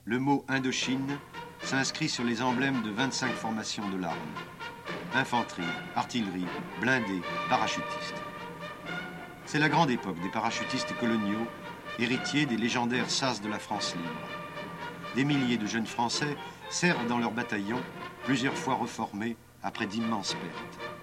le mot Indochine s'inscrit sur les emblèmes de 25 formations de l'arme. Infanterie, artillerie, blindés, parachutistes. C'est la grande époque des parachutistes coloniaux, héritiers des légendaires sas de la France libre. Des milliers de jeunes Français servent dans leur bataillon, plusieurs fois reformés après d'immenses pertes.